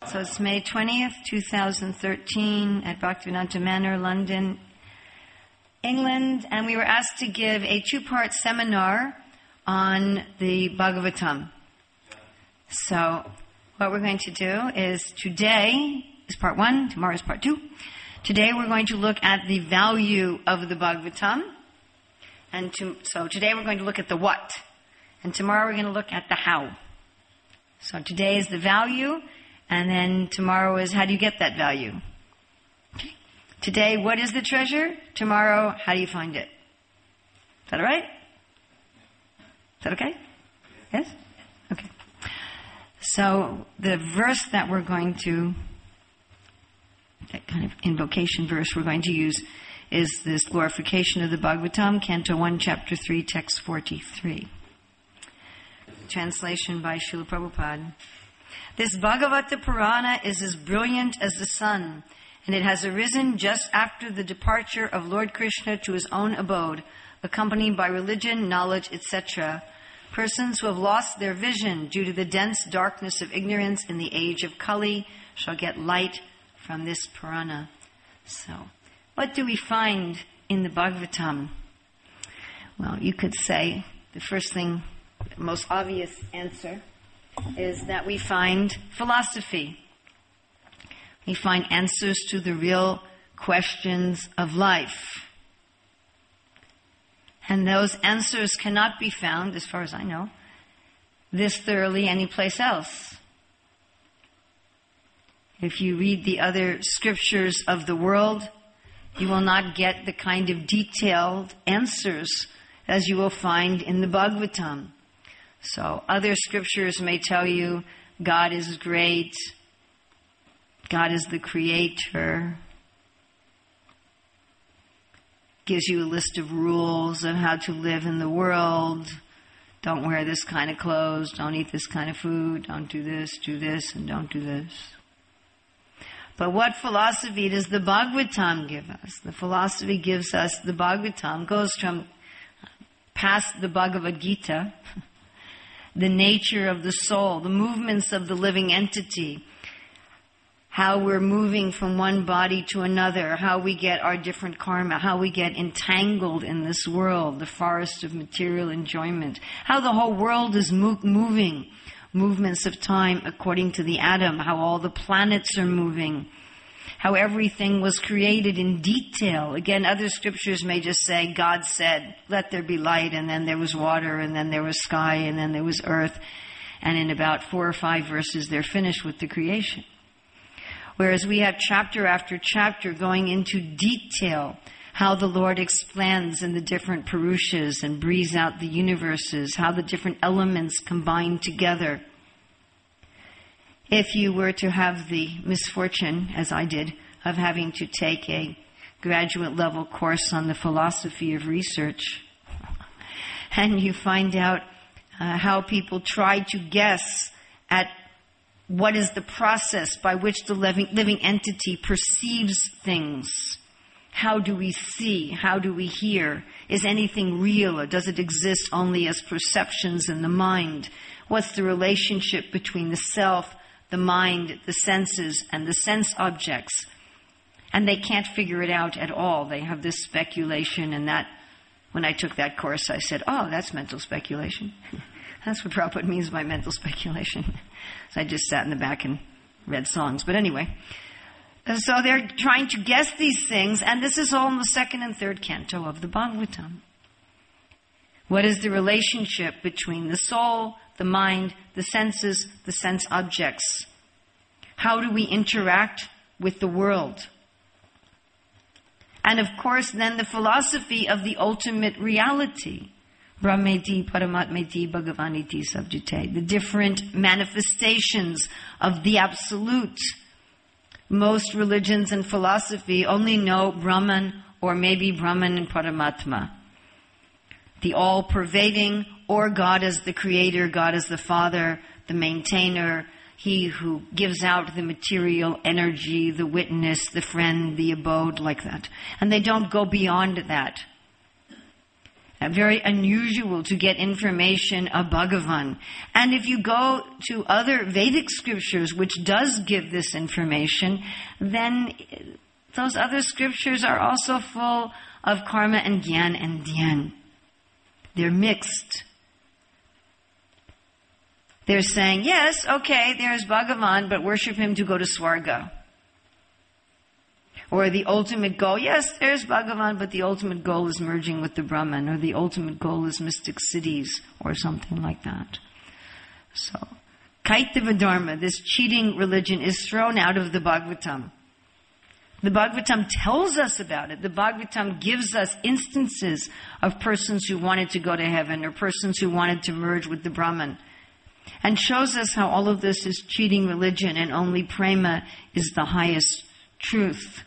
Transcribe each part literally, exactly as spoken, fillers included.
So it's May twentieth, twenty thirteen at Bhaktivedanta Manor, London, England, and we were asked to give a two-part seminar on the Bhagavatam. So what we're going to do is today is part one, tomorrow is part two. Today we're going to look at the value of the Bhagavatam. And to, so today we're going to look at the what. And tomorrow we're going to look at the how. So today is the value, and then tomorrow is how do you get that value. Okay. Today, what is the treasure? Tomorrow, how do you find it? Is that all right? Is that okay? Yes? Okay. So the verse that we're going to, that kind of invocation verse we're going to use is this glorification of the Bhagavatam, Canto one, Chapter three, Text forty-three. Translation by Srila Prabhupada. This Bhagavata Purana is as brilliant as the sun, and it has arisen just after the departure of Lord Krishna to his own abode, accompanied by religion, knowledge, et cetera. Persons who have lost their vision due to the dense darkness of ignorance in the age of Kali shall get light from this Purana. So, what do we find in the Bhagavatam? Well, you could say the first thing, the most obvious answer, is that we find philosophy. We find answers to the real questions of life. And those answers cannot be found, as far as I know, this thoroughly anyplace else. If you read the other scriptures of the world, you will not get the kind of detailed answers as you will find in the Bhagavatam. So other scriptures may tell you God is great, God is the creator, gives you a list of rules of how to live in the world. Don't wear this kind of clothes, don't eat this kind of food, don't do this, do this, and don't do this. But what philosophy does the Bhagavatam give us? The philosophy gives us, the Bhagavatam goes from past the Bhagavad Gita, the nature of the soul, the movements of the living entity, how we're moving from one body to another, how we get our different karma, how we get entangled in this world, the forest of material enjoyment, how the whole world is mo- moving, movements of time according to the atom, how all the planets are moving, how everything was created in detail. Again, other scriptures may just say, God said, let there be light, and then there was water, and then there was sky, and then there was earth. And in about four or five verses, they're finished with the creation. Whereas we have chapter after chapter going into detail how the Lord expands in the different Purushas and breathes out the universes, how the different elements combine together. If you were to have the misfortune, as I did, of having to take a graduate level course on the philosophy of research, and you find out uh, how people try to guess at what is the process by which the living, living entity perceives things. How do we see? How do we hear? Is anything real, or does it exist only as perceptions in the mind? What's the relationship between the self, the mind, the senses, and the sense objects? And they can't figure it out at all. They have this speculation, and that, when I took that course, I said, oh, that's mental speculation. That's what Prabhupada means by mental speculation. So I just sat in the back and read songs. But anyway, so they're trying to guess these things, and this is all in the second and third canto of the Bhagavatam. What is the relationship between the soul, the mind, the senses, the sense objects? How do we interact with the world? And of course, then the philosophy of the ultimate reality. Brahmeti, Paramatmeti, Bhagavaniti, Sabjite. The different manifestations of the Absolute. Most religions and philosophy only know Brahman, or maybe Brahman and Paramatma. The all-pervading, or God as the creator, God as the father, the maintainer, he who gives out the material energy, the witness, the friend, the abode, like that. And they don't go beyond that. Uh, very unusual to get information of Bhagavan. And if you go to other Vedic scriptures, which does give this information, then those other scriptures are also full of karma and gyan and dhyan. They're mixed. They're saying, yes, okay, there's Bhagavan, but worship him to go to Swarga. Or the ultimate goal, yes, there's Bhagavan, but the ultimate goal is merging with the Brahman, or the ultimate goal is mystic cities, or something like that. So, Kaitava Dharma, this cheating religion, is thrown out of the Bhagavatam. The Bhagavatam tells us about it. The Bhagavatam gives us instances of persons who wanted to go to heaven, or persons who wanted to merge with the Brahman, and shows us how all of this is cheating religion, and only prema is the highest truth.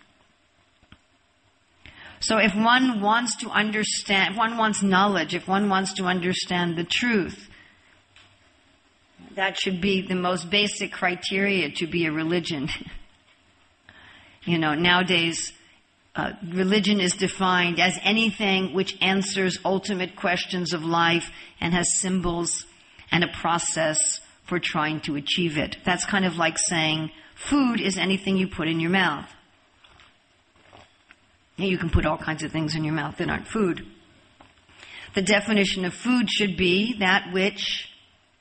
So if one wants to understand, if one wants knowledge, if one wants to understand the truth, that should be the most basic criteria to be a religion. You know, nowadays, uh, religion is defined as anything which answers ultimate questions of life and has symbols and a process for trying to achieve it. That's kind of like saying food is anything you put in your mouth. You can put all kinds of things in your mouth that aren't food. The definition of food should be that which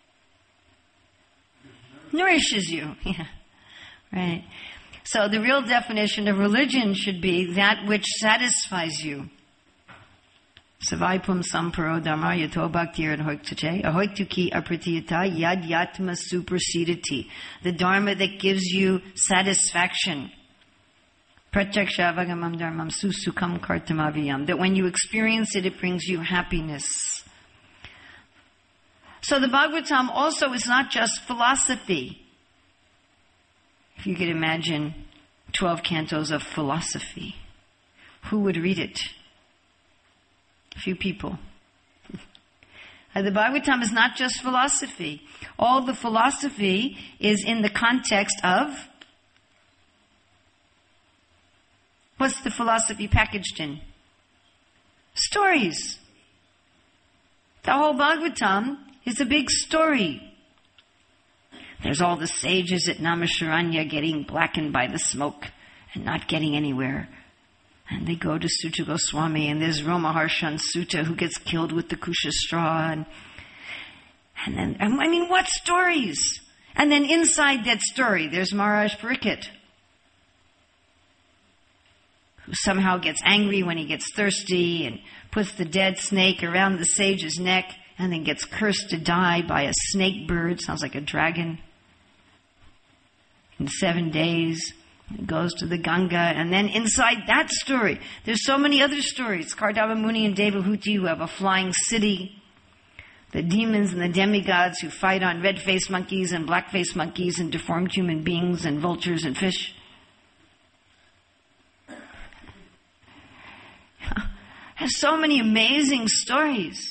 nourishes you. Yeah, right. So the real definition of religion should be that which satisfies you. Savaipum samparo dharma yato bhaktir ahoiktache ahoiktuki apratiyata yad yatma supersediti. The dharma that gives you satisfaction. Pratyaksha-avagamam dharmam susukam kartamaviyam. That when you experience it, it brings you happiness. So the Bhagavatam also is not just philosophy. If you could imagine twelve cantos of philosophy, who would read it? A few people. And the Bhagavatam is not just philosophy. All the philosophy is in the context of... What's the philosophy packaged in? Stories. The whole Bhagavatam is a big story. There's all the sages at Naimisharanya getting blackened by the smoke and not getting anywhere. And they go to Sutta Goswami, and there's Romaharshan Sutta who gets killed with the kusha straw. And, and then, I mean, what stories? And then inside that story, there's Maharaj Pariksit, who somehow gets angry when he gets thirsty and puts the dead snake around the sage's neck and then gets cursed to die by a snake bird, sounds like a dragon. In seven days, he goes to the Ganga, and then inside that story, there's so many other stories. Kardama Muni and Devahuti who have a flying city. The demons and the demigods who fight on red-faced monkeys and black-faced monkeys and deformed human beings and vultures and fish. There's so many amazing stories.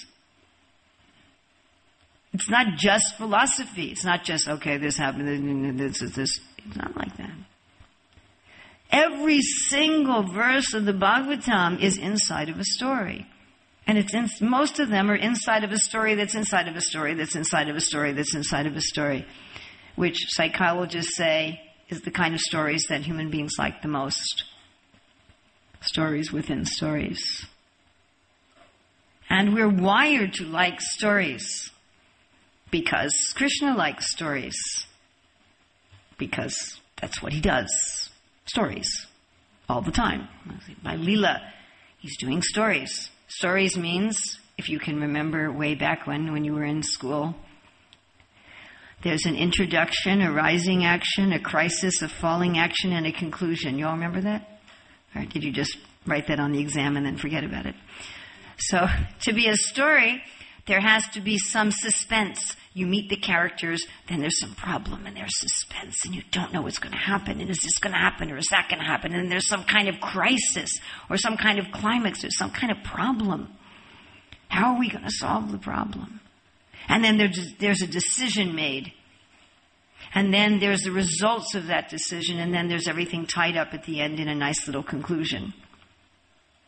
It's not just philosophy. It's not just, okay, this happened, this is this. It's not like that. Every single verse of the Bhagavatam is inside of a story. And it's in, most of them are inside of a story that's inside of a story that's inside of a story that's inside of a story, which psychologists say is the kind of stories that human beings like the most. Stories within stories. And we're wired to like stories because Krishna likes stories. Because that's what he does. Stories. All the time. By Leela, he's doing stories. Stories means, if you can remember way back when, when you were in school, there's an introduction, a rising action, a crisis, a falling action, and a conclusion. You all remember that? Or did you just write that on the exam and then forget about it? So, to be a story, there has to be some suspense. You meet the characters, then there's some problem and there's suspense and you don't know what's going to happen, and is this going to happen or is that going to happen, and there's some kind of crisis or some kind of climax or some kind of problem. How are we going to solve the problem? And then there's, there's a decision made. And then there's the results of that decision, and then there's everything tied up at the end in a nice little conclusion.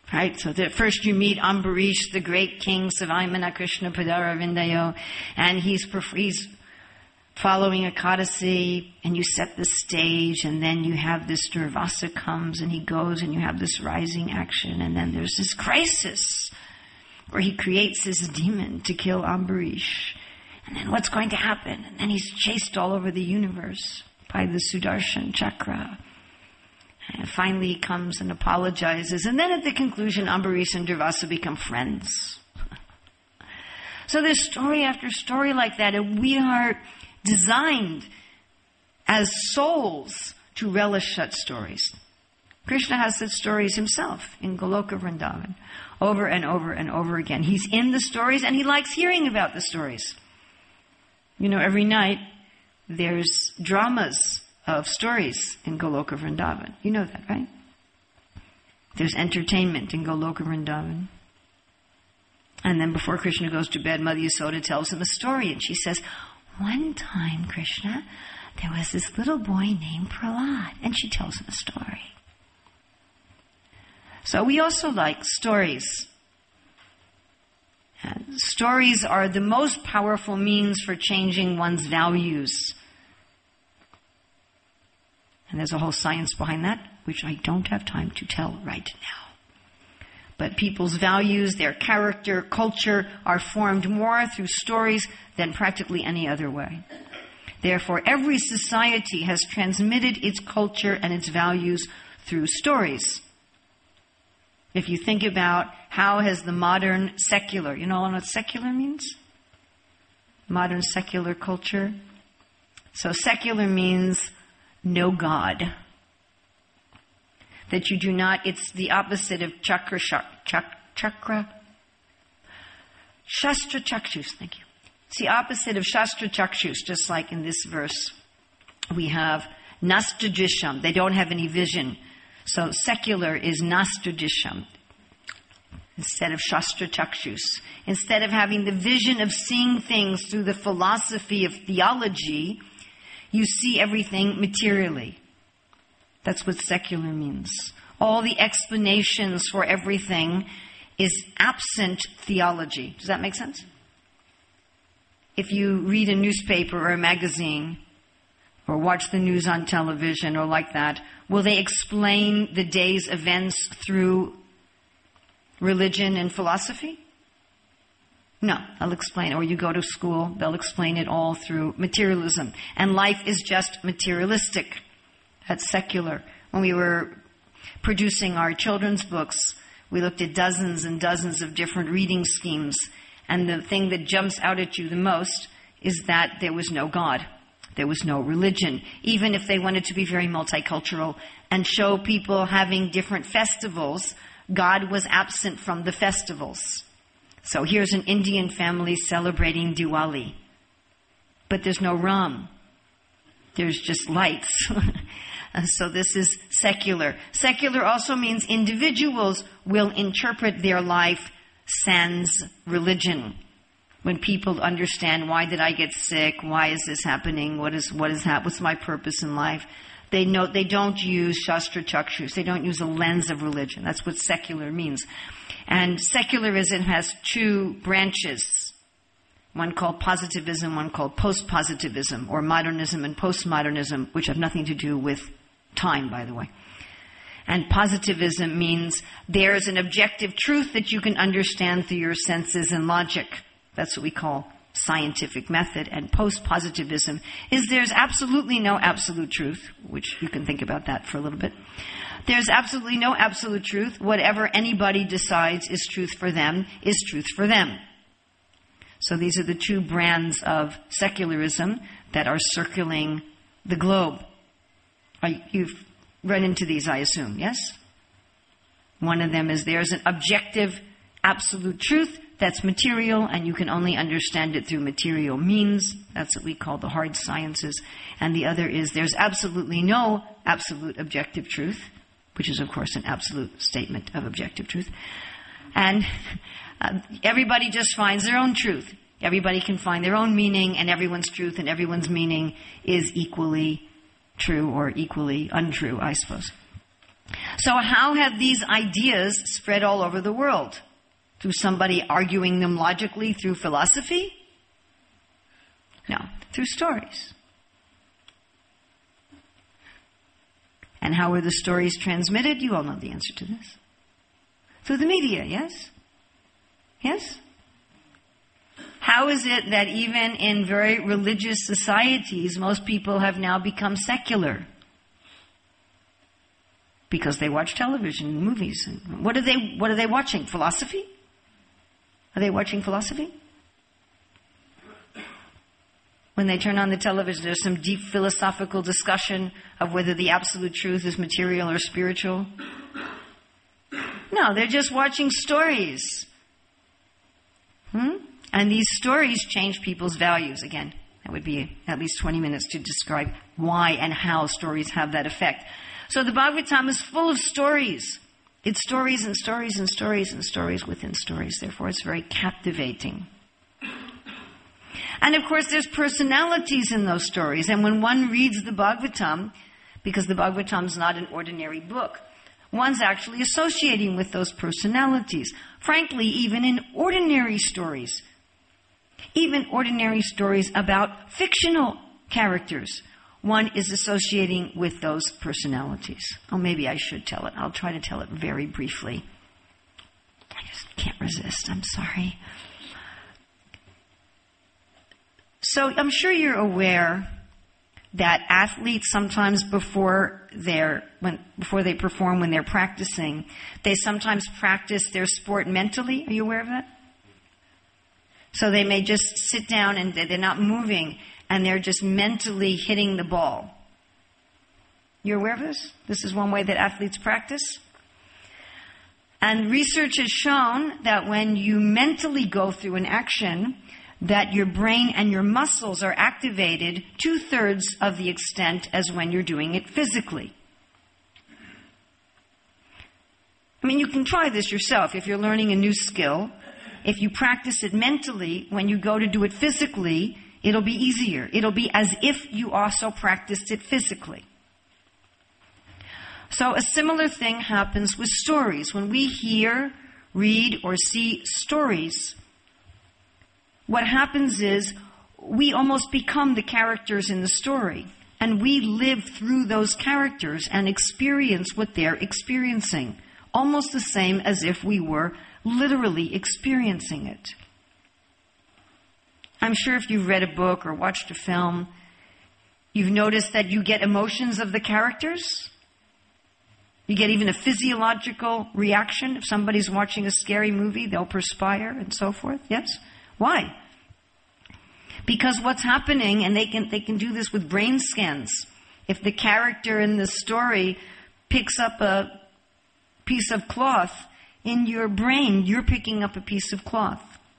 Right? So that first you meet Ambarish, the great king, Savaimana Krishna Padara Vindayo, and he's, he's following Ekadasi, and you set the stage, and then you have this Durvasa comes, and he goes, and you have this rising action, and then there's this crisis, where he creates this demon to kill Ambarish. And then what's going to happen? And then he's chased all over the universe by the Sudarshan Chakra. And finally he comes and apologizes. And then at the conclusion, Ambarish and Durvasa become friends. So there's story after story like that. And we are designed as souls to relish such stories. Krishna has such stories himself in Goloka Vrindavan. Over and over and over again. He's in the stories and he likes hearing about the stories. You know, every night there's dramas of stories in Goloka Vrindavan. You know that, right? There's entertainment in Goloka Vrindavan. And then before Krishna goes to bed, Mother Yasoda tells him a story, and she says, one time, Krishna, there was this little boy named Prahlad, and she tells him a story. So we also like stories. And stories are the most powerful means for changing one's values. And there's a whole science behind that, which I don't have time to tell right now. But people's values, their character, culture are formed more through stories than practically any other way. Therefore, every society has transmitted its culture and its values through stories. If you think about how has the modern secular, you know what secular means? Modern secular culture. So secular means no God. That you do not, it's the opposite of chakra, chak, chakra, shastra chakshus, thank you. It's the opposite of shastra chakshus, just like in this verse. We have nastadrisham, they don't have any vision. So secular is nastadrisham instead of shastra chakshus. Instead of having the vision of seeing things through the philosophy of theology, you see everything materially. That's what secular means. All the explanations for everything is absent theology. Does that make sense? If you read a newspaper or a magazine, or watch the news on television or like that, will they explain the day's events through religion and philosophy? No, they'll explain it. Or you go to school, they'll explain it all through materialism. And life is just materialistic. That's secular. When we were producing our children's books, we looked at dozens and dozens of different reading schemes. And the thing that jumps out at you the most is that there was no God. There was no religion. Even if they wanted to be very multicultural and show people having different festivals, God was absent from the festivals. So here's an Indian family celebrating Diwali. But there's no Ram. There's just lights. So this is secular. Secular also means individuals will interpret their life sans religion. When people understand, why did I get sick? Why is this happening? What is what is hap- What's my purpose in life? They know they don't use shastra chakshus. They don't use a lens of religion. That's what secular means. And secularism has two branches. One called positivism, one called post-positivism, or modernism and postmodernism, which have nothing to do with time, by the way. And positivism means there's an objective truth that you can understand through your senses and logic. That's what we call scientific method. And post-positivism is there's absolutely no absolute truth, which you can think about that for a little bit. There's absolutely no absolute truth. Whatever anybody decides is truth for them is truth for them. So these are the two brands of secularism that are circling the globe. You've run into these, I assume, yes? One of them is there's an objective, absolute truth that's material, and you can only understand it through material means. That's what we call the hard sciences. And the other is there's absolutely no absolute objective truth, which is, of course, an absolute statement of objective truth. And uh, everybody just finds their own truth. Everybody can find their own meaning, and everyone's truth and everyone's meaning is equally true or equally untrue, I suppose. So how have these ideas spread all over the world? Through somebody arguing them logically through philosophy? No, through stories. And how were the stories transmitted? You all know the answer to this. Through the media, yes? Yes? How is it that even in very religious societies, most people have now become secular? Because they watch television and movies. What are they, what are they watching? Philosophy? Are they watching philosophy? When they turn on the television, there's some deep philosophical discussion of whether the absolute truth is material or spiritual. No, they're just watching stories. Hmm? And these stories change people's values. Again, that would be at least twenty minutes to describe why and how stories have that effect. So the Bhagavatam is full of stories. It's stories and stories and stories and stories within stories. Therefore, it's very captivating. And of course, there's personalities in those stories. And when one reads the Bhagavatam, because the Bhagavatam is not an ordinary book, one's actually associating with those personalities. Frankly, even in ordinary stories, even ordinary stories about fictional characters, one is associating with those personalities. Oh, maybe I should tell it. I'll try to tell it very briefly. I just can't resist. I'm sorry. So I'm sure you're aware that athletes sometimes before they're, when, before they perform, when they're practicing, they sometimes practice their sport mentally. Are you aware of that? So they may just sit down and they're not moving and they're just mentally hitting the ball. You're aware of this? This is one way that athletes practice. And research has shown that when you mentally go through an action, that your brain and your muscles are activated two-thirds of the extent as when you're doing it physically. I mean, you can try this yourself. If you're learning a new skill, if you practice it mentally, when you go to do it physically, it'll be easier. It'll be as if you also practiced it physically. So a similar thing happens with stories. When we hear, read, or see stories, what happens is we almost become the characters in the story. And we live through those characters and experience what they're experiencing. Almost the same as if we were literally experiencing it. I'm sure if you've read a book or watched a film, you've noticed that you get emotions of the characters. You get even a physiological reaction. If somebody's watching a scary movie, they'll perspire and so forth. Yes? Why? Because what's happening, and they can they can do this with brain scans. If the character in the story picks up a piece of cloth, in your brain, you're picking up a piece of cloth.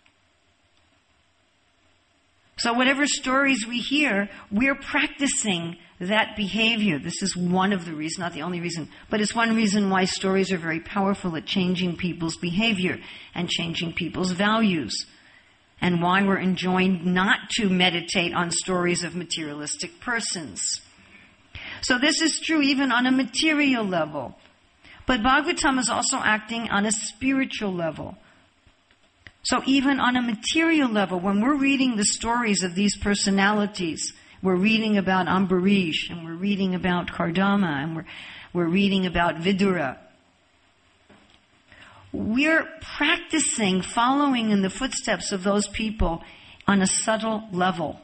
So whatever stories we hear, we're practicing that behavior. This is one of the reasons, not the only reason, but it's one reason why stories are very powerful at changing people's behavior and changing people's values. And why we're enjoined not to meditate on stories of materialistic persons. So this is true even on a material level. But Bhagavatam is also acting on a spiritual level. So even on a material level, when we're reading the stories of these personalities, we're reading about Ambarish, and we're reading about Kardama, and we're, we're reading about Vidura. We're practicing following in the footsteps of those people on a subtle level.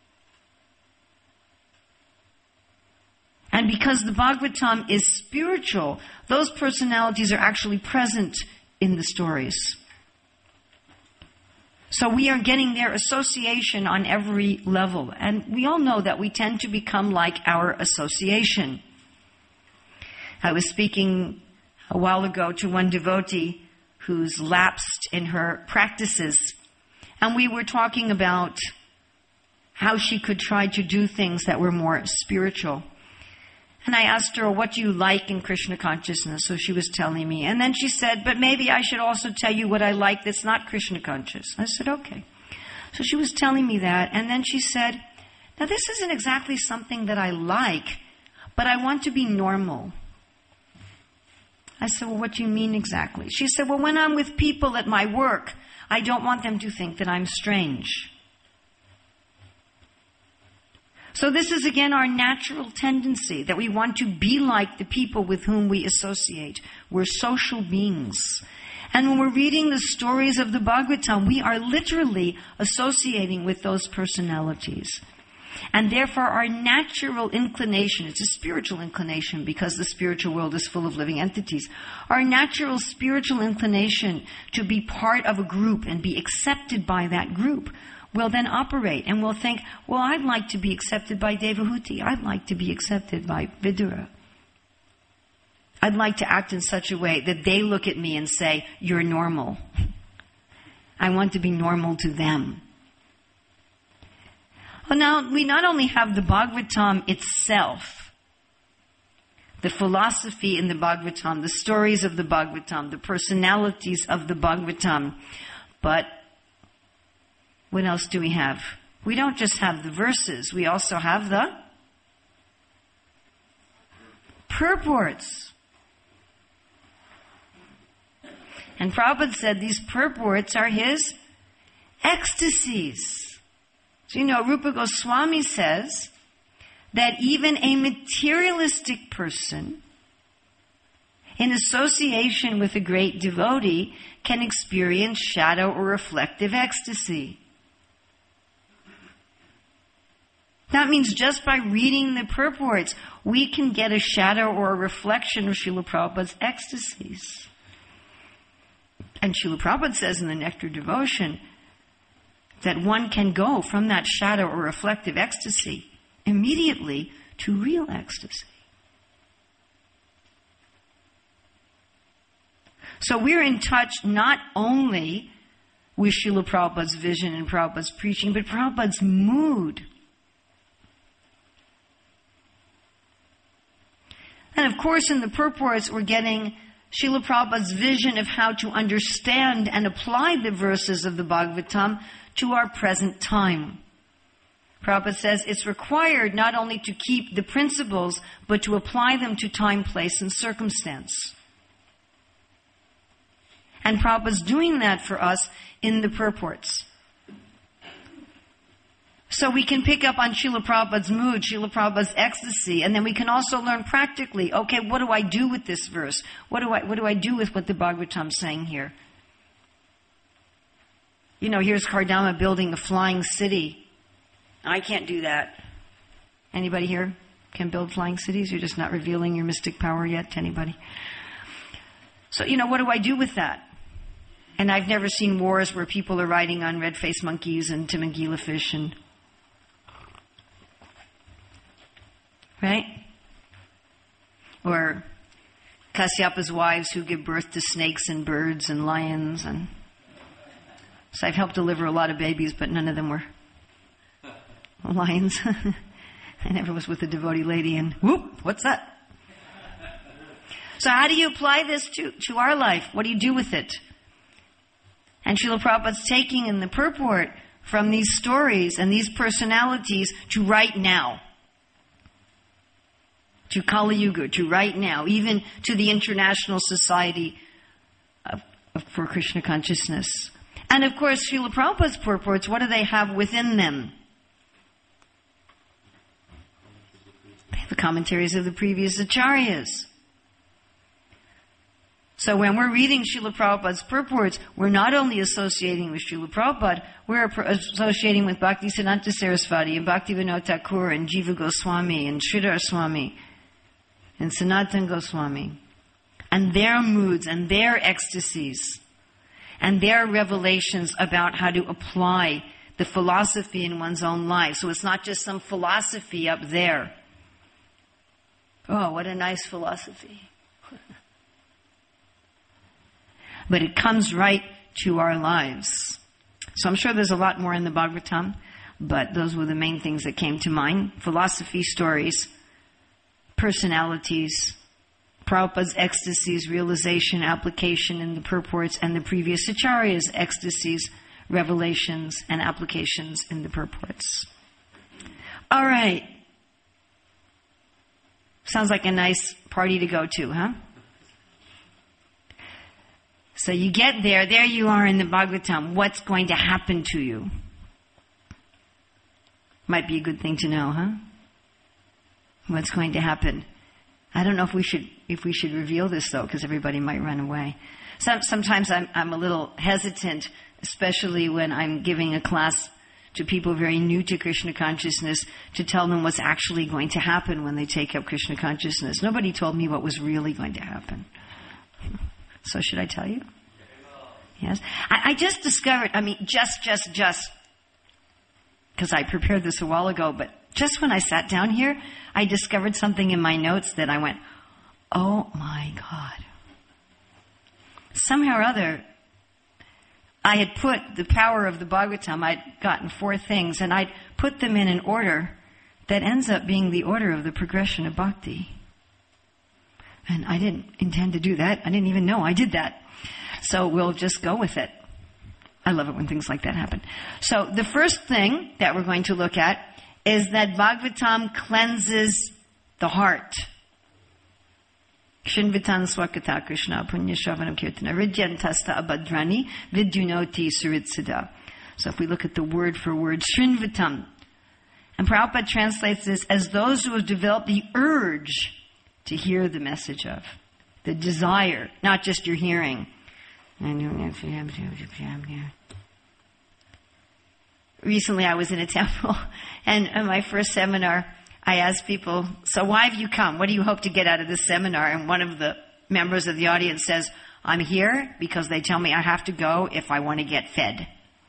And because the Bhagavatam is spiritual, those personalities are actually present in the stories. So we are getting their association on every level. And we all know that we tend to become like our association. I was speaking a while ago to one devotee who's lapsed in her practices. And we were talking about how she could try to do things that were more spiritual. And I asked her, what do you like in Krishna consciousness? So she was telling me. And then she said, but maybe I should also tell you what I like that's not Krishna conscious. I said, okay. So she was telling me that. And then she said, now this isn't exactly something that I like, but I want to be normal. I said, well, what do you mean exactly? She said, well, when I'm with people at my work, I don't want them to think that I'm strange. So this is again our natural tendency, that we want to be like the people with whom we associate. We're social beings. And when we're reading the stories of the Bhagavatam, we are literally associating with those personalities. And therefore our natural inclination, it's a spiritual inclination because the spiritual world is full of living entities, our natural spiritual inclination to be part of a group and be accepted by that group will then operate, and we'll think, well, I'd like to be accepted by Devahuti. I'd like to be accepted by Vidura. I'd like to act in such a way that they look at me and say, you're normal. I want to be normal to them. Well, now, we not only have the Bhagavatam itself, the philosophy in the Bhagavatam, the stories of the Bhagavatam, the personalities of the Bhagavatam, but what else do we have? We don't just have the verses, we also have the purports. And Prabhupada said these purports are his ecstasies. So you know, Rupa Goswami says that even a materialistic person in association with a great devotee can experience shadow or reflective ecstasy. That means just by reading the purports, we can get a shadow or a reflection of Srila Prabhupada's ecstasies. And Srila Prabhupada says in the Nectar Devotion that one can go from that shadow or reflective ecstasy immediately to real ecstasy. So we're in touch not only with Srila Prabhupada's vision and Prabhupada's preaching, but Prabhupada's mood. And of course, in the purports, we're getting Srila Prabhupada's vision of how to understand and apply the verses of the Bhagavatam to our present time. Prabhupada says it's required not only to keep the principles, but to apply them to time, place, and circumstance. And Prabhupada's doing that for us in the purports. So we can pick up on Srila Prabhupada's mood, Srila Prabhupada's ecstasy, and then we can also learn practically, okay, what do I do with this verse? What do I, what do I do with what the Bhagavatam's saying here? You know, here's Kardama building a flying city. I can't do that. Anybody here can build flying cities? You're just not revealing your mystic power yet to anybody. So, you know, what do I do with that? And I've never seen wars where people are riding on red-faced monkeys and Timangila fish and... Right? Or Kasyapa's wives who give birth to snakes and birds and lions. And so I've helped deliver a lot of babies, but none of them were lions. I never was with a devotee lady and whoop, what's that? So how do you apply this to, to our life? What do you do with it? And Srila Prabhupada's taking in the purport from these stories and these personalities to right now. To Kali Yuga, to right now, even to the International Society of, of, for Krishna Consciousness. And of course, Srila Prabhupada's purports, what do they have within them? They have the commentaries of the previous acharyas. So when we're reading Srila Prabhupada's purports, we're not only associating with Srila Prabhupada, we're associating with Bhaktisiddhanta Saraswati and Bhaktivinoda Thakur and Jiva Goswami and Sridhar Swami and Sanatana Goswami, and their moods and their ecstasies and their revelations about how to apply the philosophy in one's own life. So it's not just some philosophy up there. Oh, what a nice philosophy. But it comes right to our lives. So I'm sure there's a lot more in the Bhagavatam, but those were the main things that came to mind. Philosophy, stories, personalities, Prabhupada's ecstasies, realization, application in the purports, and the previous acharyas' ecstasies, revelations, and applications in the purports. All right. Sounds like a nice party to go to, huh? So you get there, there you are in the Bhagavatam. What's going to happen to you? Might be a good thing to know, huh? What's going to happen? I don't know if we should if we should reveal this though, because everybody might run away. Some, sometimes I'm I'm a little hesitant, especially when I'm giving a class to people very new to Krishna consciousness, to tell them what's actually going to happen when they take up Krishna consciousness. Nobody told me what was really going to happen. So should I tell you? Yes. I, I just discovered, I mean, just, just, just, because I prepared this a while ago, but just when I sat down here, I discovered something in my notes that I went, oh my God. Somehow or other, I had put the power of the Bhagavatam, I'd gotten four things, and I'd put them in an order that ends up being the order of the progression of bhakti. And I didn't intend to do that. I didn't even know I did that. So we'll just go with it. I love it when things like that happen. So the first thing that we're going to look at is that Bhagavatam cleanses the heart. Shinvitan swakata Krishna punya shravanam kirtana ridyantasta abhadrani vidyunoti suritsida. So if we look at the word for word, Srinvatam. And Prabhupada translates this as those who have developed the urge to hear the message of. The desire, not just your hearing. Recently I was in a temple, and in my first seminar, I asked people, so why have you come? What do you hope to get out of this seminar? And one of the members of the audience says, I'm here because they tell me I have to go if I want to get fed.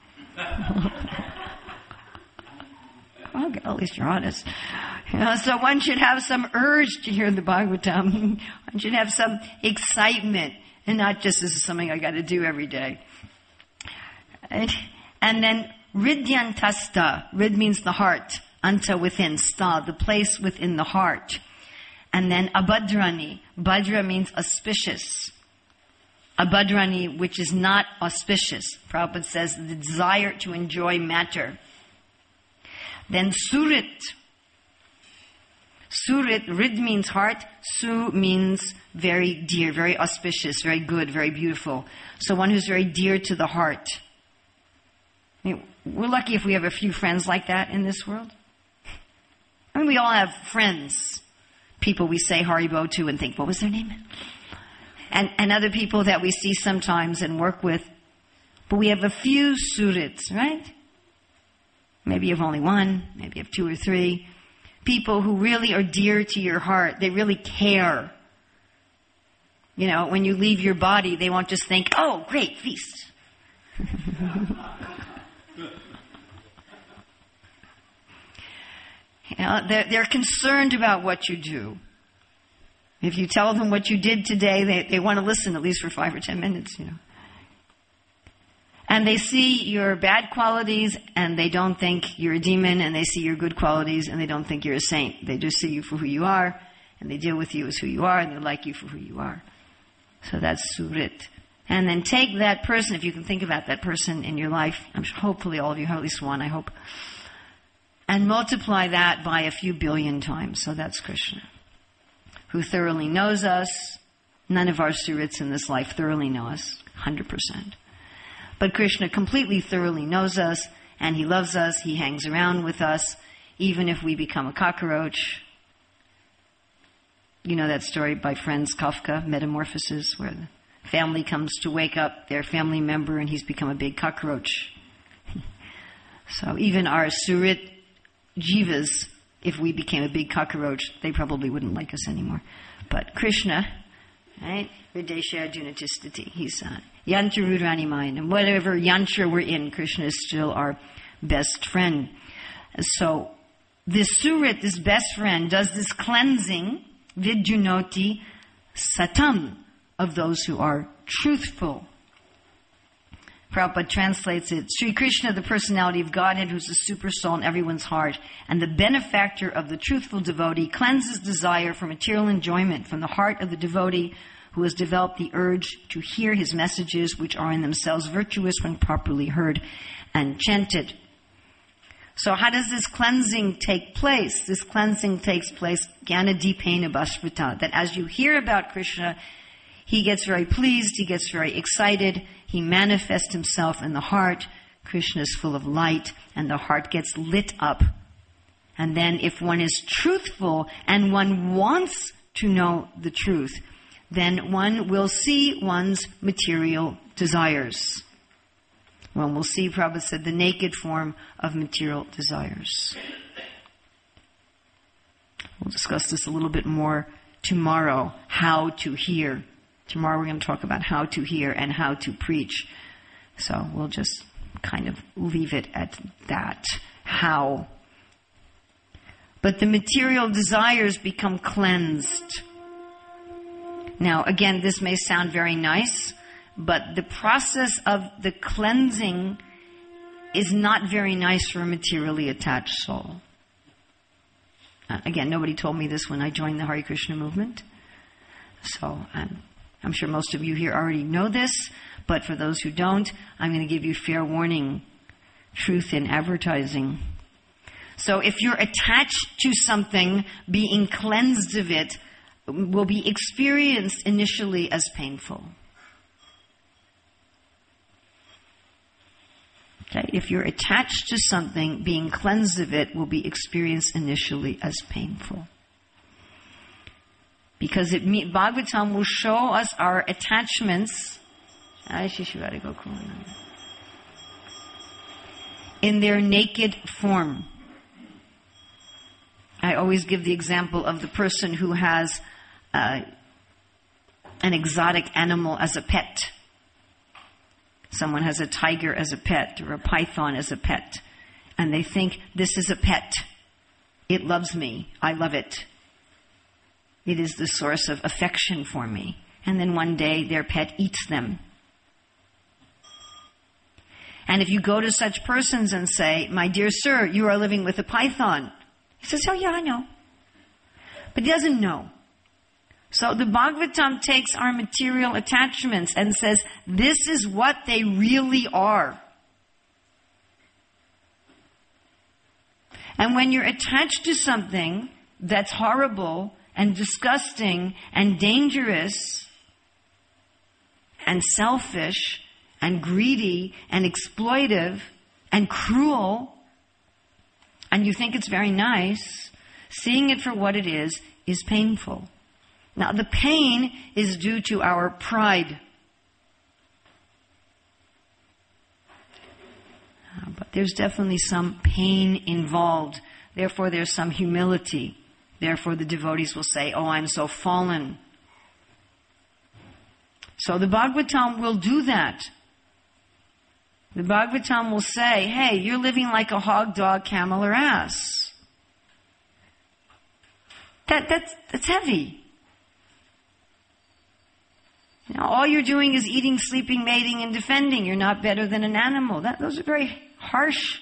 Well, at least you're honest. You know, so one should have some urge to hear the Bhagavatam. One should have some excitement, and not just this is something I got to do every day. And, and then Ridyantasta. Rid means the heart. Anta within. Sta, the place within the heart. And then Abhadrani. Bhadra means auspicious. Abhadrani, which is not auspicious. Prabhupada says the desire to enjoy matter. Then Surit. Surit, Rid means heart. Su means very dear, very auspicious, very good, very beautiful. So one who's very dear to the heart. I mean, we're lucky if we have a few friends like that in this world. I mean, we all have friends. People we say Haribo to and think, what was their name? And, and other people that we see sometimes and work with. But we have a few surits, right? Maybe you have only one, maybe you have two or three. People who really are dear to your heart. They really care. You know, when you leave your body, they won't just think, oh, great, feast. You know, they're, they're concerned about what you do. If you tell them what you did today, they, they want to listen at least for five or ten minutes, you know. And they see your bad qualities and they don't think you're a demon, and they see your good qualities and they don't think you're a saint. They just see you for who you are, and they deal with you as who you are, and they like you for who you are. So that's Surit. And then take that person, if you can think about that person in your life, I'm sure hopefully all of you have at least one, I hope, and multiply that by a few billion times. So that's Krishna, who thoroughly knows us. None of our surits in this life thoroughly know us, one hundred percent. But Krishna completely thoroughly knows us, and He loves us. He hangs around with us, even if we become a cockroach. You know that story by Franz Kafka, Metamorphosis, where the family comes to wake up their family member and he's become a big cockroach. So even our surit jivas, if we became a big cockroach, they probably wouldn't like us anymore. But Krishna, right? Hridesha Arjunatistati. He's uh, Yantra Rudrani mind. And whatever yantra we're in, Krishna is still our best friend. So this surit, this best friend, does this cleansing, vidyunoti satam, of those who are truthful. Prabhupada translates it, Sri Krishna, the personality of Godhead, who's the super soul in everyone's heart, and the benefactor of the truthful devotee, cleanses desire for material enjoyment from the heart of the devotee who has developed the urge to hear his messages, which are in themselves virtuous when properly heard and chanted. So how does this cleansing take place? This cleansing takes place, Jnana Dipena Bhasvata, that as you hear about Krishna, He gets very pleased, he gets very excited, he manifests himself in the heart. Krishna is full of light, and the heart gets lit up. And then if one is truthful and one wants to know the truth, then one will see one's material desires. One will see, Prabhupada said, the naked form of material desires. We'll discuss this a little bit more tomorrow, how to hear. Tomorrow we're going to talk about how to hear and how to preach. So we'll just kind of leave it at that. How. But the material desires become cleansed. Now, again, this may sound very nice, but the process of the cleansing is not very nice for a materially attached soul. Uh, again, nobody told me this when I joined the Hare Krishna movement. So um, I'm sure most of you here already know this, but for those who don't, I'm going to give you fair warning. Truth in advertising. So if you're attached to something, being cleansed of it will be experienced initially as painful. Okay? If you're attached to something, being cleansed of it will be experienced initially as painful. Because it Bhagavatam will show us our attachments in their naked form. I always give the example of the person who has uh, an exotic animal as a pet. Someone has a tiger as a pet or a python as a pet. And they think, this is a pet. It loves me. I love it. It is the source of affection for me. And then one day their pet eats them. And if you go to such persons and say, my dear sir, you are living with a python. He says, oh yeah, I know. But he doesn't know. So the Bhagavatam takes our material attachments and says, this is what they really are. And when you're attached to something that's horrible and disgusting and dangerous and selfish and greedy and exploitive and cruel, and you think it's very nice, seeing it for what it is, is painful. Now, the pain is due to our pride. Uh, but there's definitely some pain involved. Therefore, there's some humility. Therefore, the devotees will say, oh, I'm so fallen. So the Bhagavatam will do that. The Bhagavatam will say, hey, you're living like a hog, dog, camel, or ass. That, that's, that's heavy. You know, all you're doing is eating, sleeping, mating, and defending. You're not better than an animal. That, those are very harsh,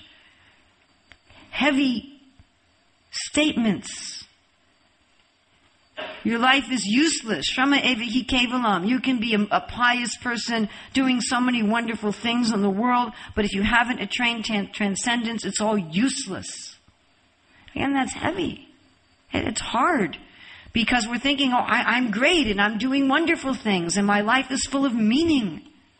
heavy statements. Your life is useless. Shrama eva hi kevalam. You can be a, a pious person doing so many wonderful things in the world, but if you haven't attained transcendence, it's all useless. Again, that's heavy. It's hard. Because we're thinking, oh, I, I'm great and I'm doing wonderful things and my life is full of meaning.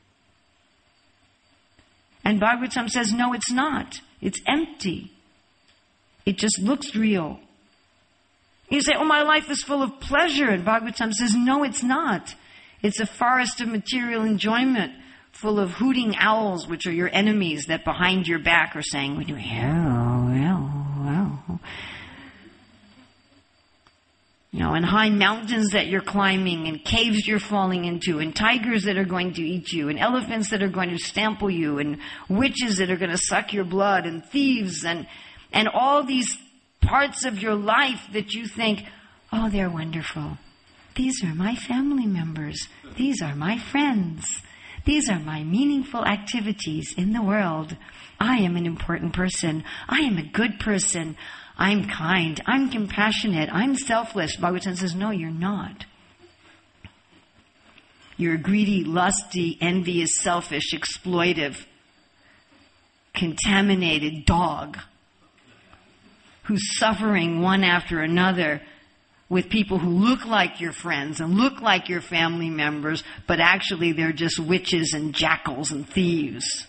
And Bhagavatam says, no, it's not. It's empty. It just looks real. You say, oh, my life is full of pleasure. And Bhagavatam says, no, it's not. It's a forest of material enjoyment full of hooting owls, which are your enemies that behind your back are saying, well, well, well. You know, and high mountains that you're climbing, and caves you're falling into, and tigers that are going to eat you, and elephants that are going to stample you, and witches that are going to suck your blood, and thieves, and, and all these parts of your life that you think, oh, they're wonderful. These are my family members. These are my friends. These are my meaningful activities in the world. I am an important person. I am a good person. I'm kind, I'm compassionate, I'm selfless. Bhagavatam says, no, you're not. You're a greedy, lusty, envious, selfish, exploitive, contaminated dog who's suffering one after another with people who look like your friends and look like your family members, but actually they're just witches and jackals and thieves.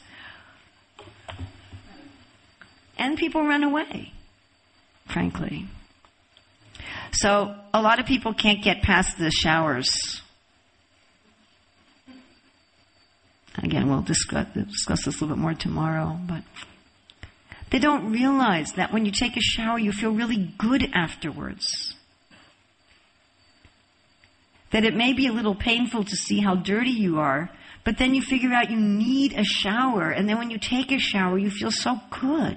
And people run away, frankly. So a lot of people can't get past the showers. Again, we'll discuss, discuss this a little bit more tomorrow, but they don't realize that when you take a shower, you feel really good afterwards. That it may be a little painful to see how dirty you are, but then you figure out you need a shower, and then when you take a shower, you feel so good.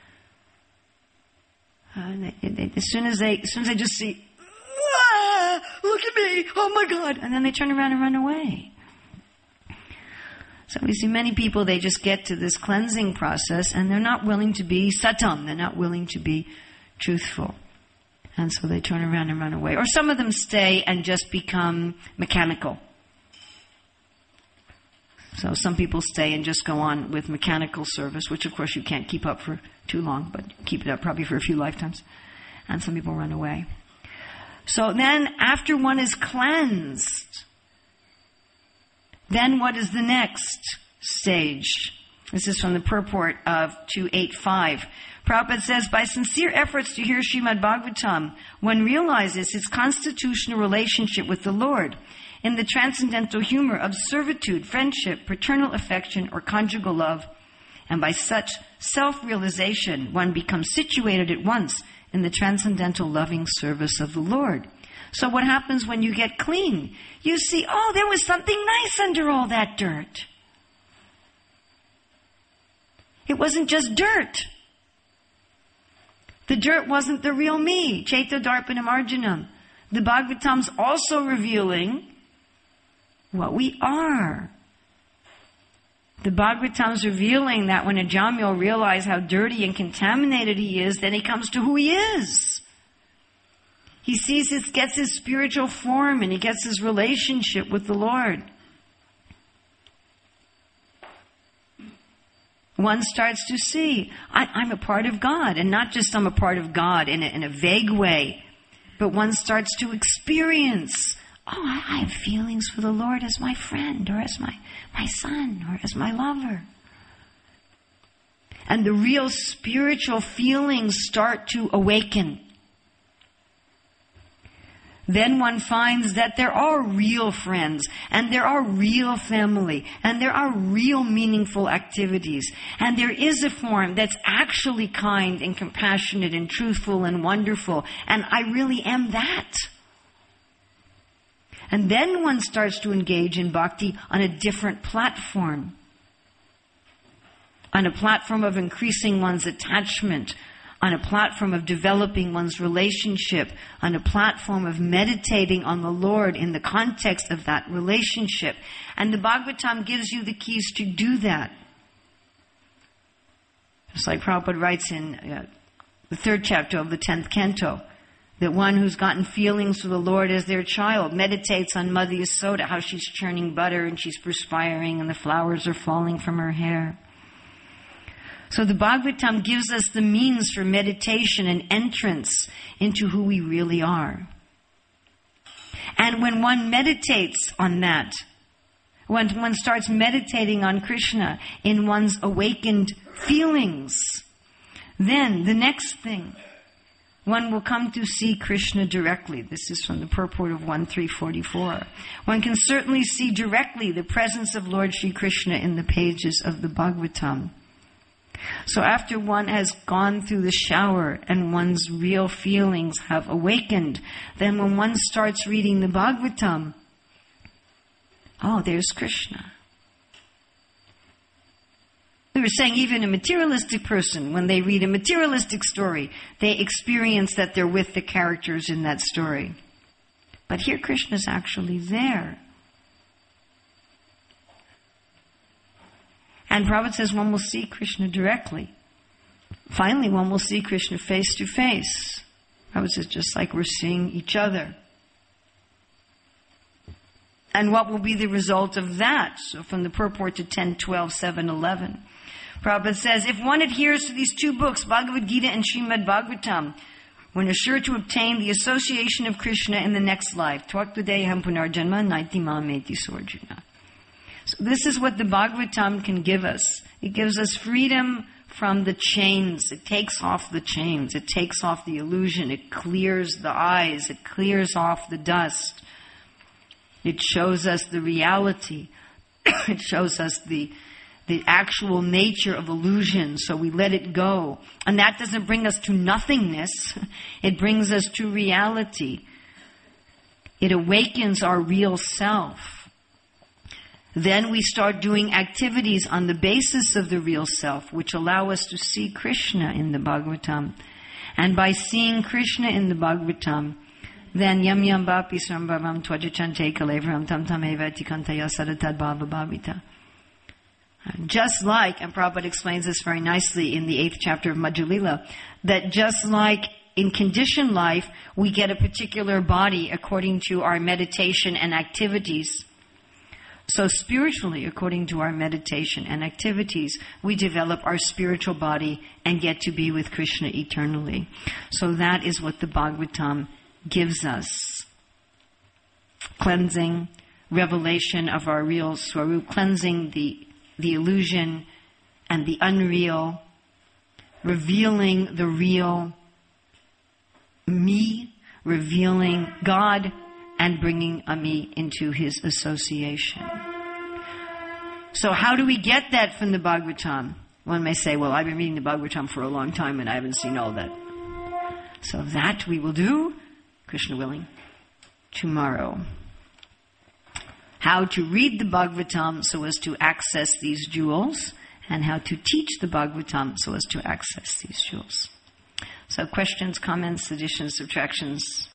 Uh, they, they, as soon as they, as soon as they just see, ah, look at me, oh my God, and then they turn around and run away. So we see many people, they just get to this cleansing process and they're not willing to be satam, they're not willing to be truthful. And so they turn around and run away. Or some of them stay and just become mechanical. So some people stay and just go on with mechanical service, which of course you can't keep up for too long, but keep it up probably for a few lifetimes. And some people run away. So then after one is cleansed, then what is the next stage? This is from the purport of two eighty-five. Prabhupada says, by sincere efforts to hear Srimad Bhagavatam, one realizes his constitutional relationship with the Lord in the transcendental humor of servitude, friendship, paternal affection, or conjugal love. And by such self-realization, one becomes situated at once in the transcendental loving service of the Lord. So what happens when you get clean? You see, oh, there was something nice under all that dirt. It wasn't just dirt. The dirt wasn't the real me. Chaita Darpanam Arjunam. The Bhagavatam's also revealing what we are. The Bhagavatam's revealing that when a Jamyal realizes how dirty and contaminated he is, then he comes to who he is. He sees his, gets his spiritual form and he gets his relationship with the Lord. One starts to see, I, I'm a part of God, and not just I'm a part of God in a, in a vague way, but one starts to experience, oh, I, I have feelings for the Lord as my friend, or as my, my son, or as my lover. And the real spiritual feelings start to awaken. Then one finds that there are real friends, and there are real family, and there are real meaningful activities. And there is a form that's actually kind and compassionate and truthful and wonderful. And I really am that. And then one starts to engage in bhakti on a different platform. On a platform of increasing one's attachment, on a platform of developing one's relationship, on a platform of meditating on the Lord in the context of that relationship. And the Bhagavatam gives you the keys to do that. Just like Prabhupada writes in uh, the third chapter of the tenth canto, that one who's gotten feelings for the Lord as their child meditates on Mother Yasoda, how she's churning butter and she's perspiring and the flowers are falling from her hair. So the Bhagavatam gives us the means for meditation and entrance into who we really are. And when one meditates on that, when one starts meditating on Krishna in one's awakened feelings, then the next thing, one will come to see Krishna directly. This is from the purport of one three forty-four. One can certainly see directly the presence of Lord Sri Krishna in the pages of the Bhagavatam. So after one has gone through the shower and one's real feelings have awakened, then when one starts reading the Bhagavatam, oh, there's Krishna. We were saying even a materialistic person, when they read a materialistic story, they experience that they're with the characters in that story. But here Krishna's actually there. And Prabhupada says one will see Krishna directly. Finally, one will see Krishna face to face. Prabhupada says just like we're seeing each other. And what will be the result of that? So from the purport to ten, twelve, seven, eleven. Prabhupada says, if one adheres to these two books, Bhagavad Gita and Srimad Bhagavatam, One is sure to obtain the association of Krishna in the next life. Tvaktudeham punarjanma naiti mameti sorjuna. So this is what the Bhagavatam can give us. It gives us freedom from the chains. It takes off the chains. It takes off the illusion. It clears the eyes. It clears off the dust. It shows us the reality. It shows us the the actual nature of illusion, so we let it go. And that doesn't bring us to nothingness. It brings us to reality. It awakens our real self. Then we start doing activities on the basis of the real self, which allow us to see Krishna in the Bhagavatam. And by seeing Krishna in the Bhagavatam, then yam yam bapi sambhavam tvajachante kalevram tam tam eva tikantaya sadatad bhava bhavita. Just like, and Prabhupada explains this very nicely in the eighth chapter of Madhya Lila, that just like in conditioned life, we get a particular body according to our meditation and activities. So spiritually, according to our meditation and activities, we develop our spiritual body and get to be with Krishna eternally. So that is what the Bhagavatam gives us. Cleansing, revelation of our real Swarup, cleansing the the illusion and the unreal, revealing the real me, revealing God, and bringing a me into His association. So how do we get that from the Bhagavatam? One may say, well, I've been reading the Bhagavatam for a long time and I haven't seen all that. So that we will do, Krishna willing, tomorrow. How to read the Bhagavatam so as to access these jewels, and how to teach the Bhagavatam so as to access these jewels. So questions, comments, additions, subtractions?